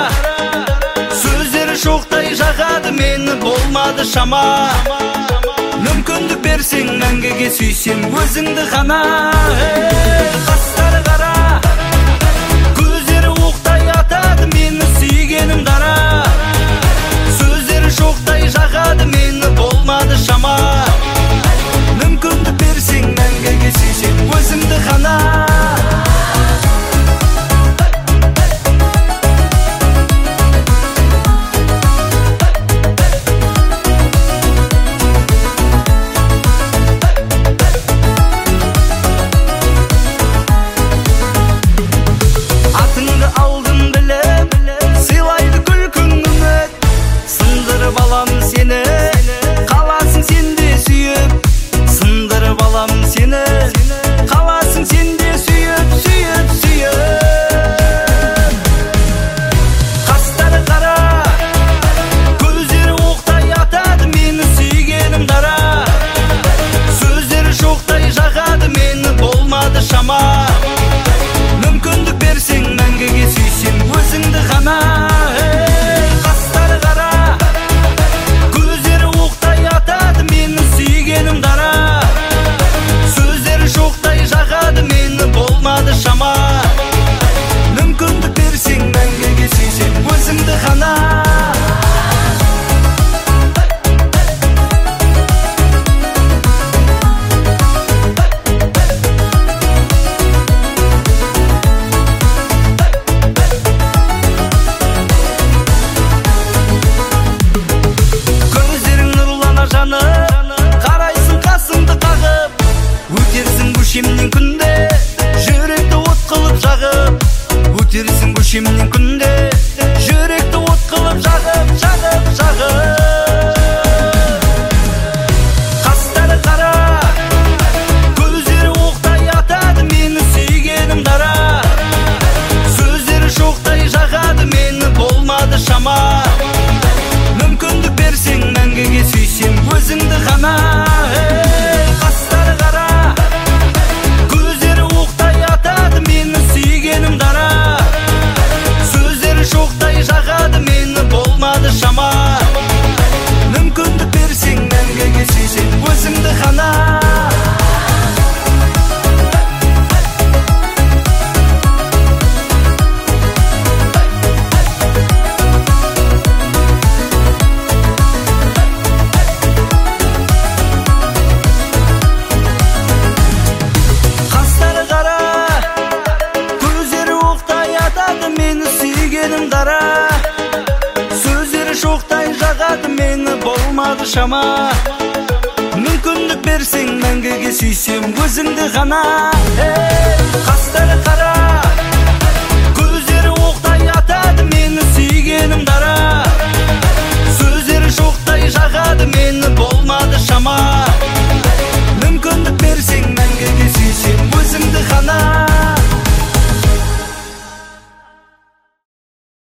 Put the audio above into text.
Сөздері шоқтай жағады мені, болмады шама. Мүмкіндік берсең мәңгіге сүйсем өзіңді ғана. Қастары қара, көздері оқтай атады мені, сүйгенім дара. Сөздері шоқтай жағады мені, болмады шама. Мүмкіндік берсең мәңгіге сүйсем өзіңді ғана. Мүмкіндік берсең мәңгіге сүйсем өзіңді ғана. Қастары қара, көздері оқтай атады мені, сүйгенім дара. Сөздері шоқтай жағады мені, болмады шама. Мүмкіндік берсең мәңгіге сүйсем өзіңді ғана. Қарайсың қасыңды қағып, өтерсің көшемнен күнде, жүректі от қылып жағып. Өтерсің көшемнен күнде, жүректі от қылып жағып, жағып, жағып. Қастары қара, көздері оқтай атады мені, сүйгенім дара. Сөздері шоқтай жағады мені, болмады шама. Мүмкіндік берсең мәңгіге сүйсем өзіңді ғана. Қастары қара, көздері оқтай атады мені, сүйгенім дара. Сөздері шоқтай жағады мені, болмады шама. Мүмкіндік берсең мәңгіге сүйсем өзіңді ғана. Мені сүйгенім дара. Сөздері шоқтай жағады мені, болмады шама. Мүмкіндік берсең мәңгіге сүйсем өзіңді ғана. Қастары қара,